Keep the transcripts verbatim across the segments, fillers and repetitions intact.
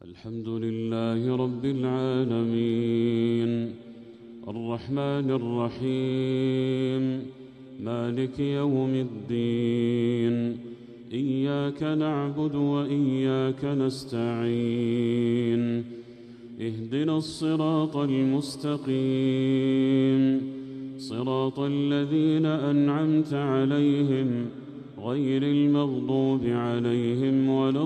الحمد لله رب العالمين الرحمن الرحيم مالك يوم الدين إياك نعبد وإياك نستعين اهدنا الصراط المستقيم صراط الذين أنعمت عليهم غير المغضوب عليهم ولا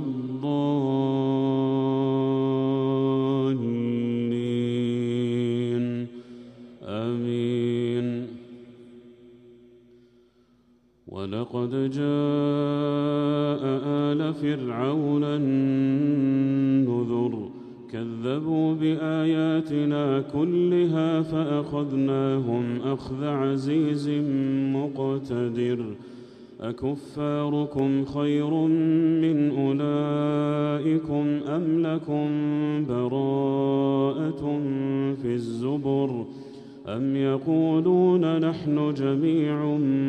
الضالين آمين. ولقد جاء آل فرعون النذر كذبوا بآياتنا كلها فأخذناهم أخذ عزيز مقتدر. أكفاركم خير من أولئكم أم لكم براءة في الزبر أم يقولون نحن جميع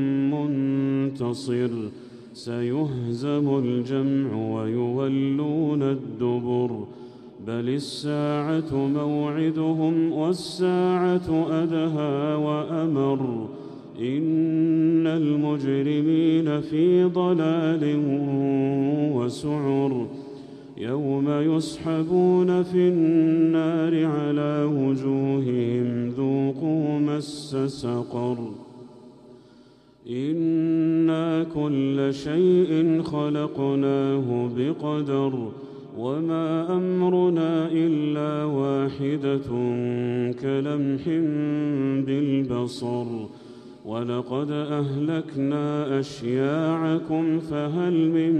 منتصر سيهزم الجمع ويولون الدبر بل الساعة موعدهم والساعة أدهى وأمر إن المجرمين في ضلال وسعر يوم يسحبون في النار على وجوههم ذوقوا مس سقر إنا كل شيء خلقناه بقدر وما أمرنا إلا واحدة كلمح بالبصر ولقد أهلكنا أشياعكم فهل من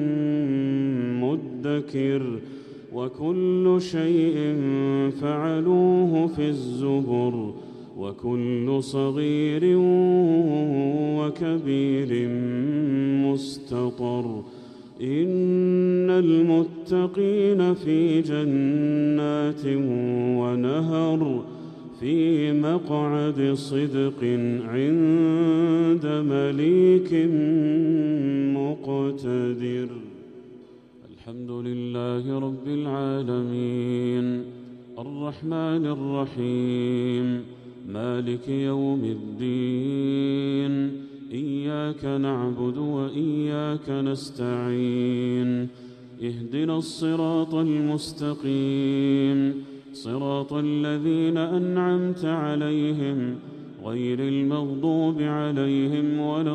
مدكر وكل شيء فعلوه في الزبر وكل صغير وكبير مستطر إن المتقين في جنات ونهر في مقعد صدق عند مليك مقتدر. الحمد لله رب العالمين الرحمن الرحيم مالك يوم الدين إياك نعبد وإياك نستعين اهدنا الصراط المستقيم صراط الذين أنعمت عليهم غير المغضوب عليهم ولا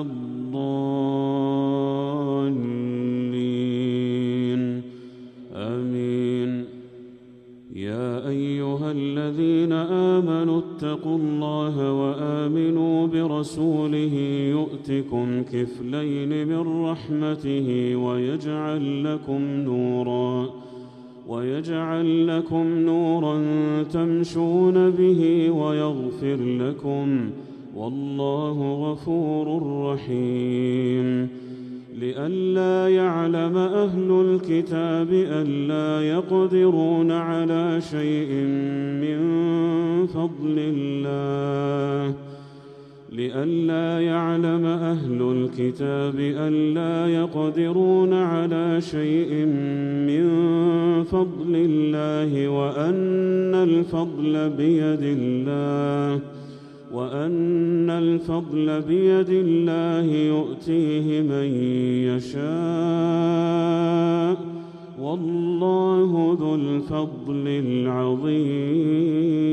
الضالين آمين. يا أيها الذين آمنوا اتقوا الله وآمنوا برسوله يؤتكم كفلين من رحمته ويجعل لكم نورا ويجعل لكم نورا تمشون به ويغفر لكم والله غفور رحيم. لئلا يعلم أهل الكتاب ألا يقدرون على شيء من فضل الله لئلا يعلم أهل الكتاب ألا يقدرون على شيء من فضل الله وأن الفضل بيد الله وأن الفضل بيد الله يؤتيه من يشاء والله ذو الفضل العظيم.